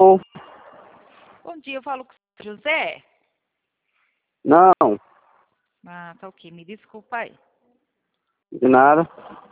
Bom dia, eu falo com o José. Não, Ah, tá ok. Me desculpa aí. de nada.